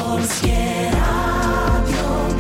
Polskie Radio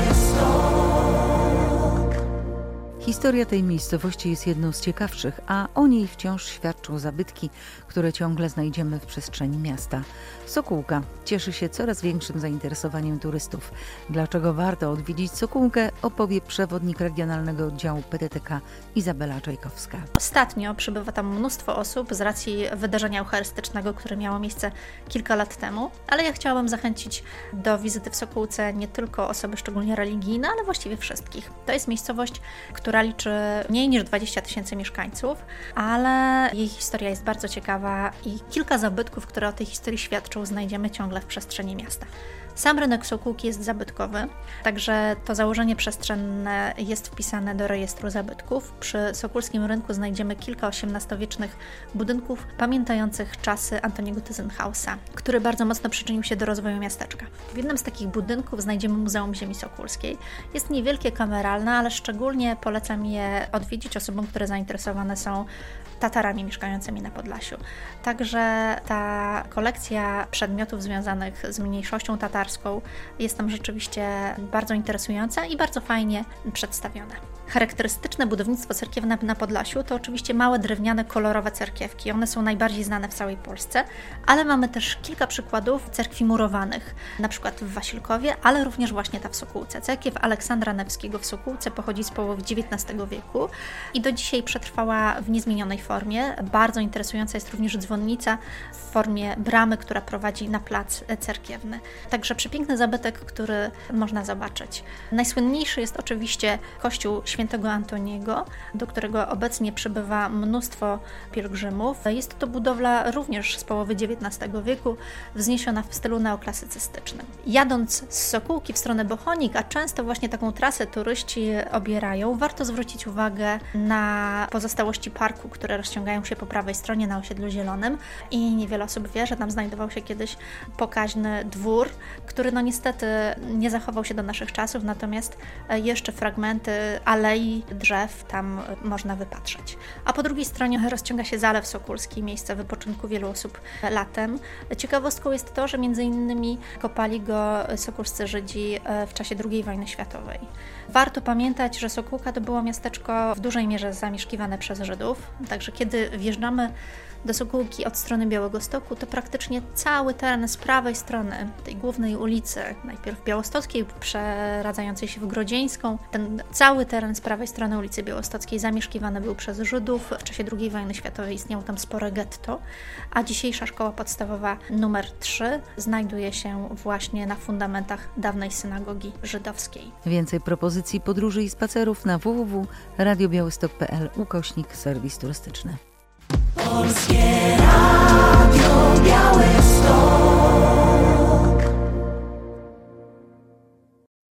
Białystok. Historia tej miejscowości jest jedną z ciekawszych, a o niej wciąż świadczą zabytki, które ciągle znajdziemy w przestrzeni miasta. Sokółka cieszy się coraz większym zainteresowaniem turystów. Dlaczego warto odwiedzić Sokółkę, opowie przewodnik regionalnego oddziału PTTK Izabela Czajkowska. Ostatnio przybywa tam mnóstwo osób z racji wydarzenia eucharystycznego, które miało miejsce kilka lat temu, ale ja chciałabym zachęcić do wizyty w Sokółce nie tylko osoby szczególnie religijne, ale właściwie wszystkich. To jest miejscowość, która liczy mniej niż 20 000 mieszkańców, ale jej historia jest bardzo ciekawa i kilka zabytków, które o tej historii świadczą, znajdziemy ciągle w przestrzeni miasta. Sam rynek Sokółki jest zabytkowy, także to założenie przestrzenne jest wpisane do rejestru zabytków. Przy Sokólskim Rynku znajdziemy kilka XVIII-wiecznych budynków pamiętających czasy Antoniego Tyzenhausa, który bardzo mocno przyczynił się do rozwoju miasteczka. W jednym z takich budynków znajdziemy Muzeum Ziemi Sokólskiej. Jest niewielkie, kameralne, ale szczególnie polecam je odwiedzić osobom, które zainteresowane są Tatarami mieszkającymi na Podlasiu. Także ta kolekcja przedmiotów związanych z mniejszością tatarską jest tam rzeczywiście bardzo interesująca i bardzo fajnie przedstawiona. Charakterystyczne budownictwo cerkiewne na Podlasiu to oczywiście małe drewniane, kolorowe cerkiewki. One są najbardziej znane w całej Polsce, ale mamy też kilka przykładów cerkwi murowanych, na przykład w Wasilkowie, ale również właśnie ta w Sokółce. Cerkiew Aleksandra Newskiego w Sokółce pochodzi z połowy XIX wieku i do dzisiaj przetrwała w niezmienionej formie. Bardzo interesująca jest również dzwonnica w formie bramy, która prowadzi na plac cerkiewny. Także przepiękny zabytek, który można zobaczyć. Najsłynniejszy jest oczywiście kościół Świętego Antoniego, do którego obecnie przybywa mnóstwo pielgrzymów. Jest to budowla również z połowy XIX wieku, wzniesiona w stylu neoklasycystycznym. Jadąc z Sokółki w stronę Bochonik, a często właśnie taką trasę turyści obierają, warto zwrócić uwagę na pozostałości parku, które rozciągają się po prawej stronie na osiedlu Zielonym i niewiele osób wie, że tam znajdował się kiedyś pokaźny dwór, który no niestety nie zachował się do naszych czasów, natomiast jeszcze fragmenty alei drzew tam można wypatrzeć. A po drugiej stronie rozciąga się Zalew Sokólski, miejsce wypoczynku wielu osób latem. Ciekawostką jest to, że między innymi kopali go sokólscy Żydzi w czasie II wojny światowej. Warto pamiętać, że Sokółka to było miasteczko w dużej mierze zamieszkiwane przez Żydów, także kiedy wjeżdżamy do Sokółki od strony Białegostoku, to praktycznie cały teren z prawej strony tej głównej ulicy, najpierw Białostockiej, przeradzającej się w Grodzieńską, ten cały teren z prawej strony ulicy Białostockiej zamieszkiwany był przez Żydów. W czasie II wojny światowej istniało tam spore getto, a dzisiejsza szkoła podstawowa numer 3 znajduje się właśnie na fundamentach dawnej synagogi żydowskiej. Więcej propozycji podróży i spacerów na www.radiobiałystok.pl/serwis turystyczny. Polskie Radio Białystok.